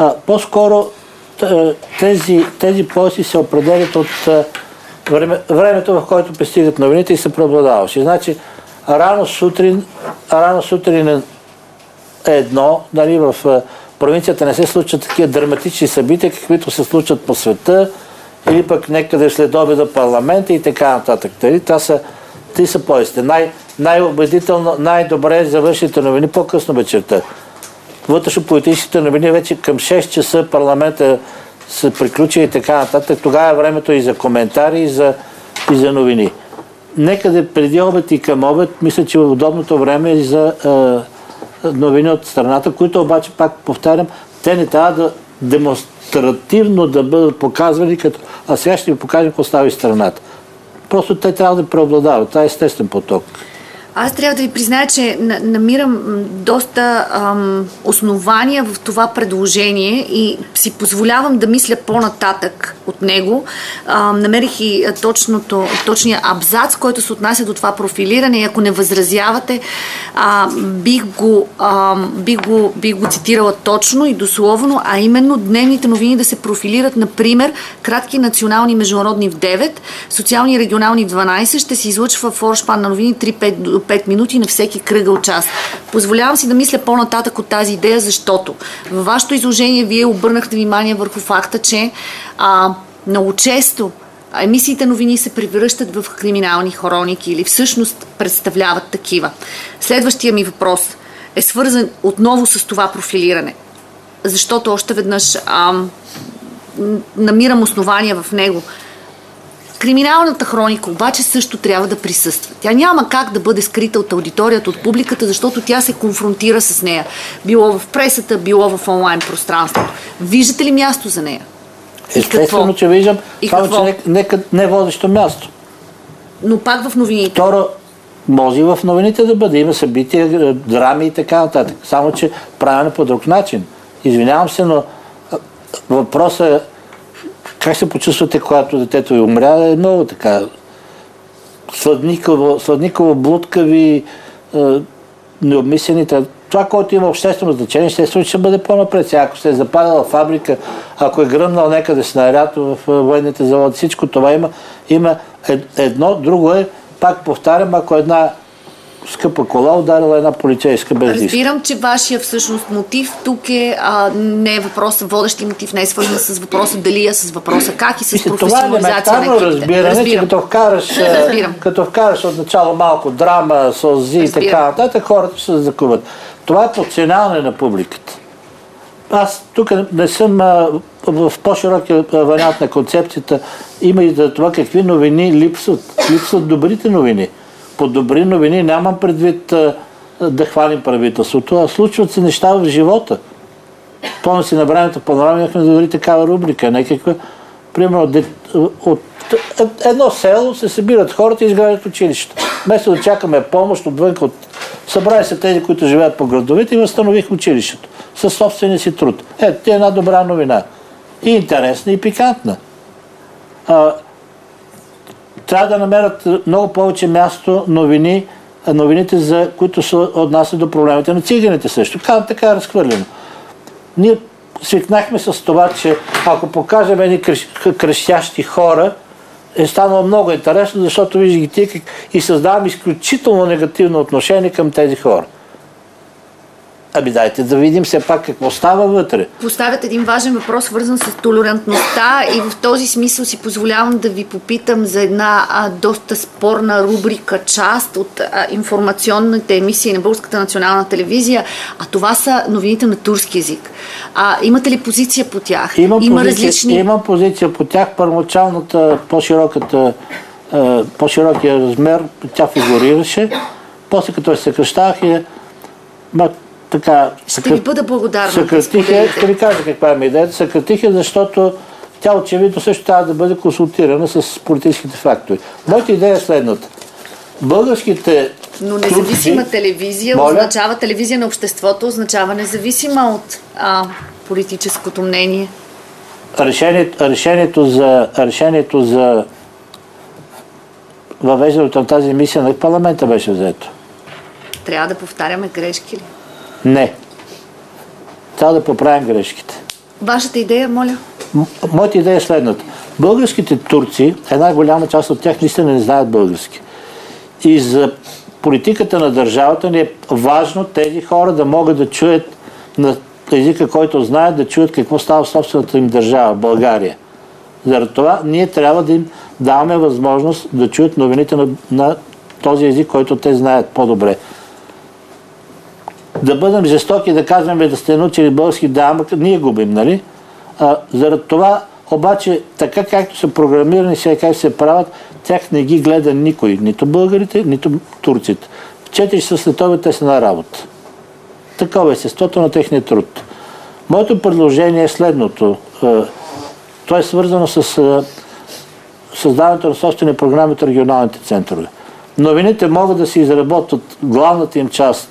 А, по-скоро тези, тези пояси се определят от време, времето, в което пристигат новините и са преобладаващи. Значи, рано сутрин, рано сутрин е едно, нали, в провинцията не се случват такива драматични събития, каквито се случват по света, или пък някъде след обеда парламента и така нататък. Това са, те са поезите. Най, най-убедително, най-добре завършите новини по-късно вечерта. Вътрешно-политическите новини вече към шест часа парламента се приключи и така нататък. Тогава е времето и за коментари, и за, и за новини. Некъде преди обед и към обед, мисля, че в удобното време е за е, новини от страната, които обаче, пак повтарям, те не трябва да демонстративно да бъдат показвани, като а сега ще ви покажем какво става и страната. Просто те трябва да преобладават. Това е естествен поток. Аз трябва да ви призная, че намирам доста ам, основания в това предложение и си позволявам да мисля по-нататък от него. Ам, намерих и точното, точния абзац, който се отнася до това профилиране и ако не възразявате, а, бих, го, ам, бих, го, бих го цитирала точно и дословно, а именно дневните новини да се профилират, например, кратки национални международни в девет, социални и регионални в дванайсет, ще се излъчва форшпан на новини три-пет до пет минути на всеки кръгъл час. Позволявам си да мисля по-нататък от тази идея, защото във вашето изложение вие обърнахте внимание върху факта, че а, много често емисиите новини се превръщат в криминални хроники или всъщност представляват такива. Следващия ми въпрос е свързан отново с това профилиране, защото още веднъж а, намирам основания в него. Криминалната хроника обаче също трябва да присъства. Тя няма как да бъде скрита от аудиторията, от публиката, защото тя се конфронтира с нея. Било в пресата, било в онлайн пространството. Виждате ли място за нея? Естествено, че виждам. Само, че не, нека не водещо място. Но пак в новините. Второ, може и в новините да бъде. Има събития, драми и така нататък. Само, че правено по друг начин. Извинявам се, но въпросът е как се почувствате, когато детето ви умря, е много така сладникаво, сладникаво блудкави, е, необмислени. Това, което има обществено значение, ще се случи, ще бъде по-напред. Сега, ако се е запалила фабрика, ако е гръмнал някъде снаряд в военните заводи, всичко това има. Има едно, друго е, пак повтарям, ако една скъпа кола ударила една полицейска без диск. Разбирам, че вашия всъщност мотив тук е а, не е въпрос, водещи мотив не е свързан с въпроса дали, а с въпроса как и с професионализация на екипите. Разбиране, Разбирам. Че като вкараш, като вкараш от начало малко драма, сълзи и така нататък, хората ще се закуват. Това е подценяване на публиката. Аз тук не съм а, в по-широкия вариант на концепцията. Има и за това какви новини липсват. Липсват добрите новини. По добри новини нямам предвид а, да хвалим правителството, а случват се неща в живота. Помня си на времето по-нормално имахме да дори такава рубрика, някаква. Примерно от, от едно село се събират хората и изграждат училището. Вместо да чакаме помощ отвън, от събрали се тези, които живеят по градовете и възстанових училището със собствения си труд. Ето, ти е една добра новина. И интересна, и пикантна. А, трябва да намерят много повече място новини, новините, за които се отнасят до проблемите на циганите също. Така, така е разхвърлено. Ние свикнахме с това, че ако покажем едни крещящи хора, е станало много интересно, защото вижда ги тия и създавам изключително негативно отношение към тези хора. Ами дайте да видим все пак какво става вътре. Поставят един важен въпрос, свързан с толерантността и в този смисъл си позволявам да ви попитам за една а, доста спорна рубрика, част от а, информационните емисии на Българската национална телевизия, а това са новините на турски език. А, имате ли позиция по тях? Имам, Има позиция, различни... имам позиция по тях. Първоначалната, по-широката, е, по-широкия размер, тя фигурираше. После като я съкръщах е... Така, ще ви бъда благодарна. Съкратих я, ще ви кажа каква е идеята. Съкратих я, защото тя очевидно също трябва да бъде консултирана с политическите фактори. Моята идея е следната. Българските... Но независима телевизия Моля? означава телевизия на обществото, означава независима от а, политическото мнение. Решението, решението за, решението за въвеждането на тази емисия на парламента беше взето. Трябва да повтаряме грешки ли? Не. Трябва да поправим грешките. Вашата идея, моля? М- моята идея е следната. Българските турци, една голяма част от тях наистина не знаят български. И за политиката на държавата ни е важно тези хора да могат да чуят на езика, който знаят, да чуят какво става в собствената им държава, България. Заради това ние трябва да им даваме възможност да чуят новините на, на този език, който те знаят по-добре. Да бъдем жестоки, да казваме да сте научили български, да, ама ние губим, нали? А, заради това, обаче, така както са програмирани, сега как се правят, тях не ги гледа никой. Нито българите, нито турците. В четири часа след обед те са на работа. Такова е естеството на техния труд. Моето предложение е следното. То е свързано с създаването на собствени програми от регионалните центрове. Новините могат да се изработват главната им част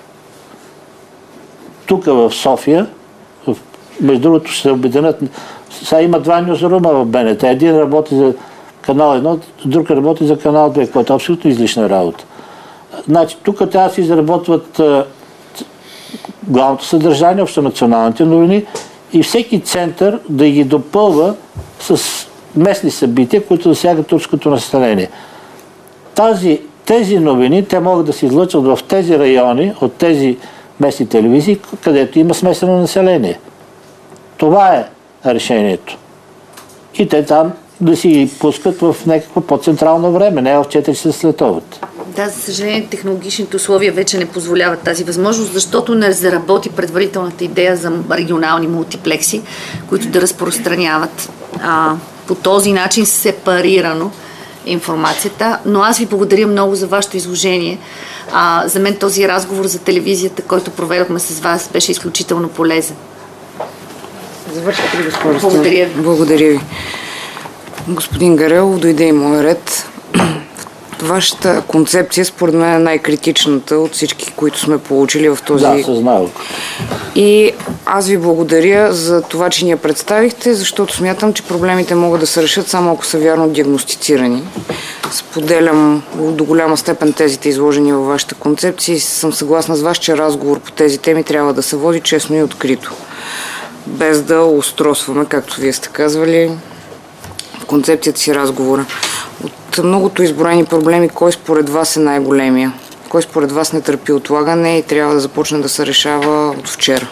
тук в София. Между другото ще се обединят. Сега има два нюзрума в БНТ. Един работи за канал едно, друг работи за канал две, което е абсолютно излишна работа. Значи, тук трябва да се изработват а, главното съдържание, общонационалните новини и всеки център да ги допълва с местни събития, които засягат турското население. Тази, тези новини, те могат да се излъчват в тези райони, от тези местни телевизии, където има смесено население. Това е решението. И те там да си ги пускат в някакво по-централно време, не в четири часа след обед. Да, за съжаление, технологичните условия вече не позволяват тази възможност, защото не заработи предварителната идея за регионални мултиплекси, които да разпространяват а, по този начин сепарирано информацията. Но аз ви благодаря много за вашето изложение. А, за мен този разговор за телевизията, който проведохме с вас, беше изключително полезен. Завършите ли, госпожо? Благодаря ви. Благодаря ви. Господин Гарелов, дойде и мой ред. Вашата концепция, според мен, е най-критичната от всички, които сме получили в този... Да, съзнавам. И аз ви благодаря за това, че ни я представихте, защото смятам, че проблемите могат да се решат само ако са вярно диагностицирани. Споделям до голяма степен тезите, изложени във вашата концепция и съм съгласна с вас, че разговор по тези теми трябва да се води честно и открито. Без да устройстваме, както вие сте казвали, в концепцията си разговора. От многото изброени проблеми, кой според вас е най-големия? Кой според вас не търпи отлагане и трябва да започне да се решава от вчера?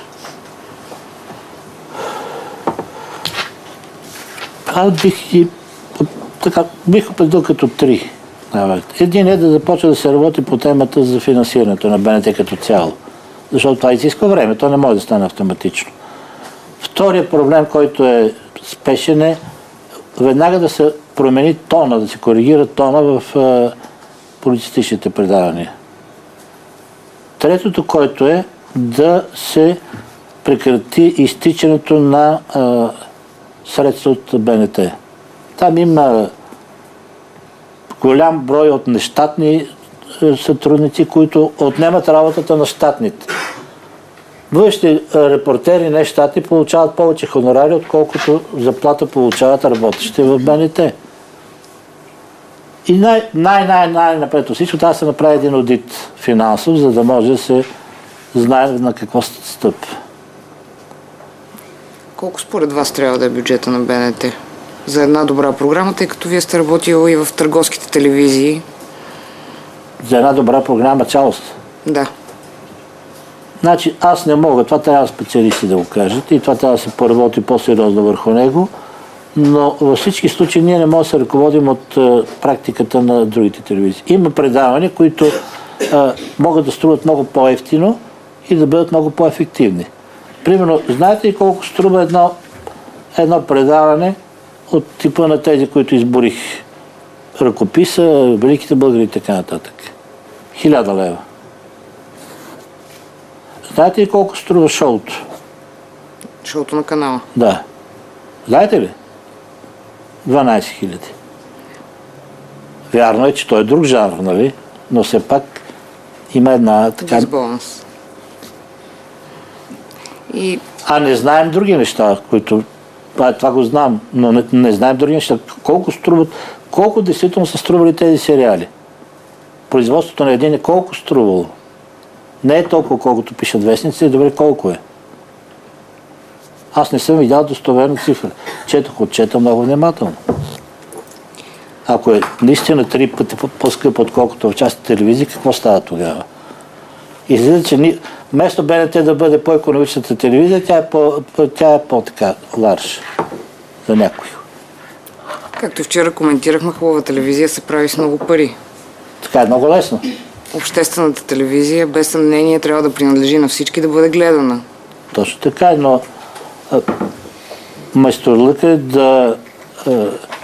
Аз бих и така, бих определил като три. Един е да започне да се работи по темата за финансирането на БНТ като цяло. Защото това изисква време, то не може да стане автоматично. Вторият проблем, който е спешен, е веднага да се промени тона, да се коригира тона в а, политическите предавания. Третото, което е да се прекрати изтичането на а, средства от БНТ. Там има голям брой от нещатни сътрудници, които отнемат работата на щатните. Външни репортери, не щати, получават повече хонорари, отколкото заплата получават работещите в БНТ. И най-най-най-напред от всичко трябва да се направи един одит финансов, за да може да се знае на какво стъпва. Колко според вас трябва да е бюджета на БНТ за една добра програма, тъй като вие сте работили и в търговските телевизии? За една добра програма цялост? Да. Значи аз не мога, това трябва специалисти да го кажат и това трябва да се поработи по-сериозно върху него, но във всички случаи ние не можем да се ръководим от а, практиката на другите телевизии. Има предавания, които а, могат да струват много по-евтино и да бъдат много по-ефективни. Примерно, знаете ли колко струва едно, едно предаване от типа на тези, които изборих? Ръкописа, великите българи и така нататък. Хиляда лева. Знаете ли колко струва шоуто? Шоуто на канала? Да. Знаете ли? дванайсет хиляди. Вярно е, че той е друг жанр, нали? Но все пак има една така... Дисбаланс. И... А не знаем други неща, които... Това, това го знам, но не, не знаем други неща. Колко струват... Колко действително са стрували тези сериали? Производството на един е колко струвало? Не е толкова, колкото пишат вестници, добре колко е. Аз не съм видял достоверна цифра. Четох отчета много внимателно. Ако е наистина три пъти по-скъпо, отколкото в частните телевизии, какво става тогава? Излиза, че ни... вместо БНТ да бъде по-икономичната телевизия, тя е, по, тя е по-така ларж за някой. Както вчера коментирахме, хубава телевизия се прави с много пари. Така е много лесно. Обществената телевизия, без съмнение, трябва да принадлежи на всички, да бъде гледана. Точно така, но майсторлъка е да, а,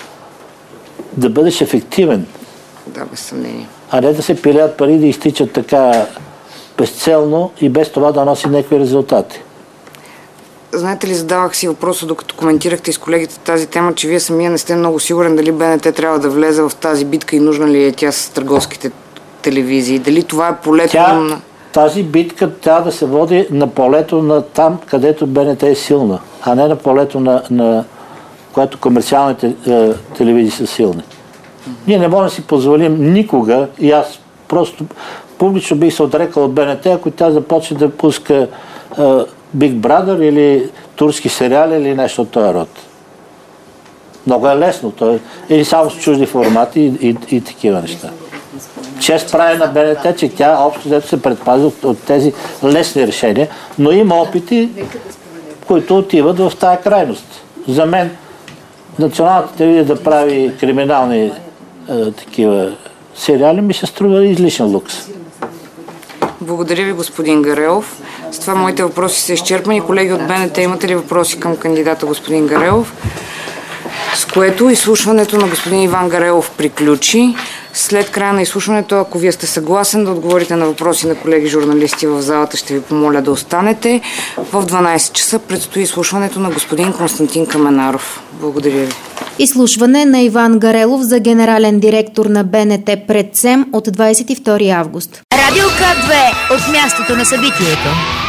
да бъдеш ефективен. Да, без съмнение. А не да се пилеят пари, да изтичат така безцелно и без това да носи някакви резултати. Знаете ли, задавах си въпроса, докато коментирахте с колегите тази тема, че вие самия не сте много сигурен дали БНТ трябва да влезе в тази битка и нужна ли е тя с търговските телевизии. Дали това е полето тя, на... Тази битка трябва да се води на полето на там, където БНТ е силна, а не на полето на, на което комерциалните е, телевизии са силни. Mm-hmm. Ние не можем да си позволим никога, и аз просто публично бих се отрекал от БНТ, ако тя започне да пуска е, Big Brother или турски сериали или нещо от този род. Много е лесно. Той, или само с чужди формати и, и, и такива неща. Чест прави на БНТ, че тя общо взето се предпази от, от тези лесни решения, но има опити, които отиват в тая крайност. За мен националната телевизия да прави криминални е, такива сериали ми се струва излишен лукс. Благодаря ви, господин Гарелов. С това моите въпроси са изчерпани. Колеги от БНТ, имате ли въпроси към кандидата господин Гарелов? С което изслушването на господин Иван Гарелов приключи. След края на изслушването, ако вие сте съгласен да отговорите на въпроси на колеги журналисти в залата, ще ви помоля да останете. В дванайсет часа предстои изслушването на господин Константин Каменаров. Благодаря ви. Изслушване на Иван Гарелов за генерален директор на БНТ пред СЕМ от двадесет и втори август. Радио К две от мястото на събитието.